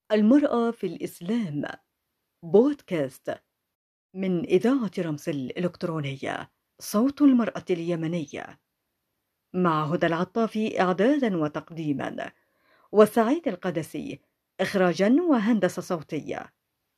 المرأة في الإسلام بودكاست من إذاعة رمز الإلكترونية. صوت المرأة اليمنية، مع هدى العطافي إعدادا وتقديما، وسعيد القدسي إخراجا وهندسة صوتية.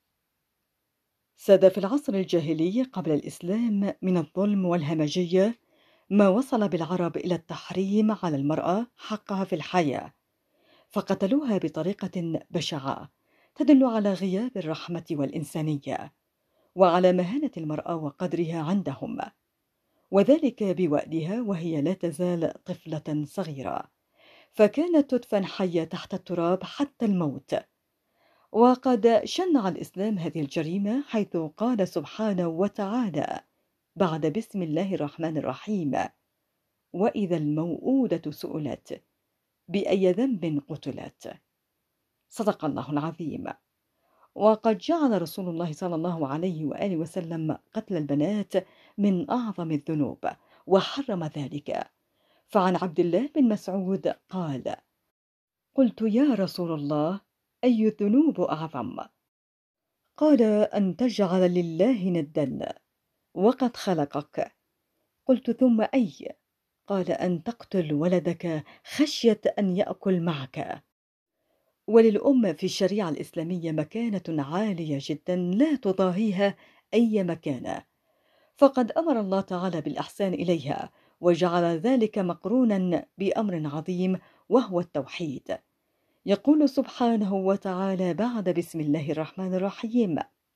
ساد في العصر الجاهلي قبل الإسلام من الظلم والهمجية ما وصل بالعرب إلى التحريم على المرأة حقها في الحياة، فقتلوها بطريقة بشعة تدل على غياب الرحمة والإنسانية، وعلى مهانة المرأة وقدرها عندهم، وذلك بوأدها وهي لا تزال طفلة صغيرة، فكانت تدفن حية تحت التراب حتى الموت. وقد شنع الإسلام هذه الجريمة، حيث قال سبحانه وتعالى بعد بسم الله الرحمن الرحيم: وإذا الموءودة سئلت بأي ذنب قتلت. صدق الله العظيم. وقد جعل رسول الله صلى الله عليه وآله وسلم قتل البنات من أعظم الذنوب، وحرم ذلك. فعن عبد الله بن مسعود قال: قلت يا رسول الله، أي الذنوب أعظم؟ قال: أن تجعل لله ندا وقد خلقك. قلت: ثم أي؟ قال: أن تقتل ولدك خشية أن يأكل معك. وللأم في الشريعة الإسلامية مكانة عالية جدا لا تضاهيها أي مكانة، فقد أمر الله تعالى بالإحسان إليها، وجعل ذلك مقرونا بأمر عظيم وهو التوحيد. يقول سبحانه وتعالى بعد بسم الله الرحمن الرحيم: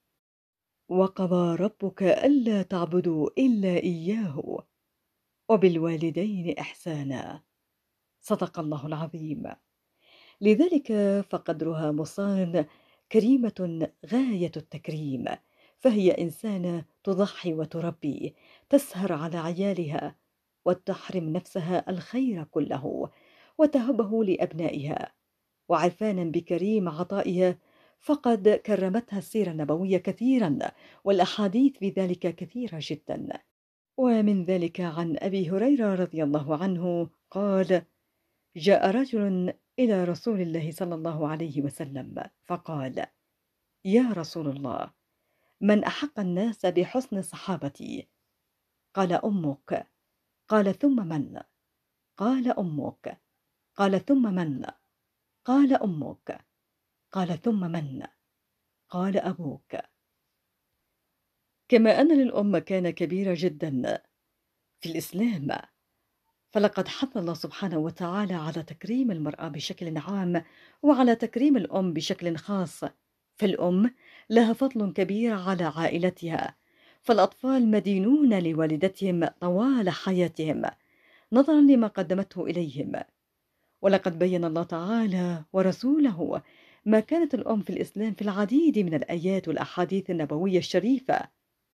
وقضى ربك ألا تعبدوا إلا إياه وبالوالدين إحسانا. صدق الله العظيم. لذلك فقدرها مصان كريمة غاية التكريم، فهي إنسانة تضحي وتربي، تسهر على عيالها، وتحرم نفسها الخير كله، وتهبه لأبنائها. وعرفانا بكريم عطائها، فقد كرمتها السيرة النبوية كثيرا، والأحاديث في ذلك كثيرة جدا. ومن ذلك عن أبي هريرة رضي الله عنه قال: جاء رجل إلى رسول الله صلى الله عليه وسلم فقال: يا رسول الله، من أحق الناس بحسن صحابتي؟ قال: أمك. قال: ثم من؟ قال: أمك. قال: ثم من؟ قال: أمك. قال: ثم من؟ قال: أبوك. كما أن للأم مكانة كبيرة جدا في الإسلام، فلقد حث الله سبحانه وتعالى على تكريم المرأة بشكل عام، وعلى تكريم الأم بشكل خاص. فالأم لها فضل كبير على عائلتها، فالأطفال مدينون لوالدتهم طوال حياتهم، نظرا لما قدمته إليهم. ولقد بين الله تعالى ورسوله مكانة الأم في الإسلام في العديد من الآيات والأحاديث النبوية الشريفة.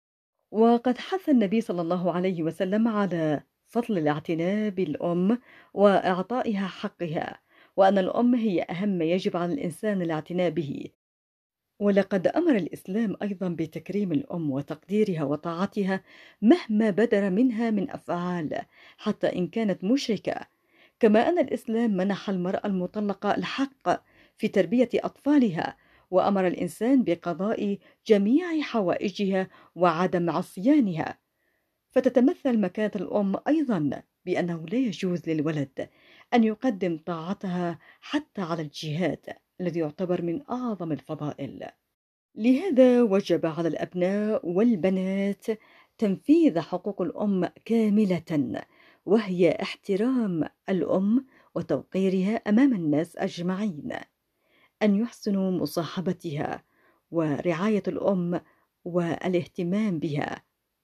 وقد حث النبي صلى الله عليه وسلم على فضل الاعتناء بالأم وإعطائها حقها، وأن الأم هي أهم ما يجب على الإنسان الاعتناء به. ولقد أمر الإسلام أيضا بتكريم الأم وتقديرها وطاعتها مهما بدر منها من أفعال، حتى إن كانت مشركة. كما أن الإسلام منح المرأة المطلقة الحق في تربية أطفالها، وأمر الإنسان بقضاء جميع حوائجها وعدم عصيانها. فتتمثل مكانة الأم أيضا بأنه لا يجوز للولد أن يقدم طاعتها حتى على الجهاد، الذي يعتبر من أعظم الفضائل. لهذا وجب على الأبناء والبنات تنفيذ حقوق الأم كاملة، وهي احترام الأم وتوقيرها أمام الناس أجمعين، أن يحسنوا مصاحبتها ورعاية الأم والاهتمام بها،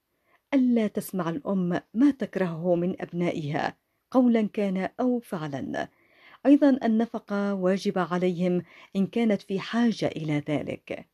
ألا تسمع الأم ما تكرهه من أبنائها قولا كان أو فعلا. أيضا النفقة واجبة عليهم إن كانت في حاجة إلى ذلك.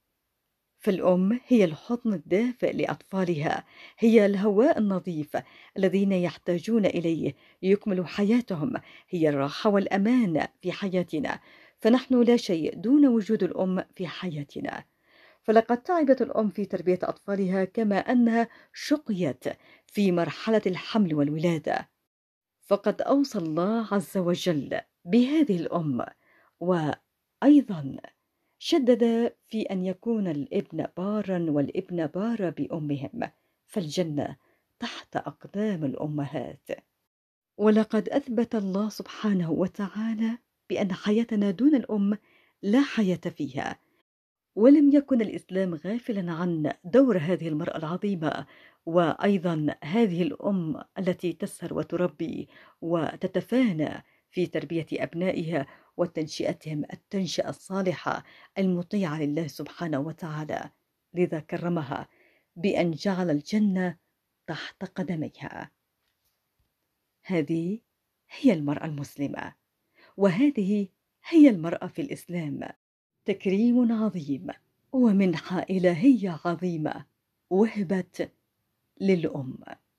فالأم هي الحضن الدافئ لأطفالها، هي الهواء النظيف الذين يحتاجون إليه ليكملوا حياتهم، هي الراحة والأمان في حياتنا، فنحن لا شيء دون وجود الأم في حياتنا. فلقد تعبت الأم في تربية أطفالها، كما أنها شقيت في مرحلة الحمل والولادة. فقد أوصى الله عز وجل بهذه الأم، وأيضا شدد في أن يكون الابن بارا والابن بار بأمهم، فالجنة تحت أقدام الأمهات. ولقد أثبت الله سبحانه وتعالى بأن حياتنا دون الأم لا حياة فيها، ولم يكن الإسلام غافلا عن دور هذه المرأة العظيمة، وأيضا هذه الأم التي تسهر وتربي وتتفانى في تربية أبنائها وتنشئتهم التنشئة الصالحة المطيعة لله سبحانه وتعالى، لذا كرمها بأن جعل الجنة تحت قدميها. هذه هي المرأة المسلمة، وهذه هي المرأة في الإسلام، تكريم عظيم ومنحة إلهية عظيمة وهبت للأم.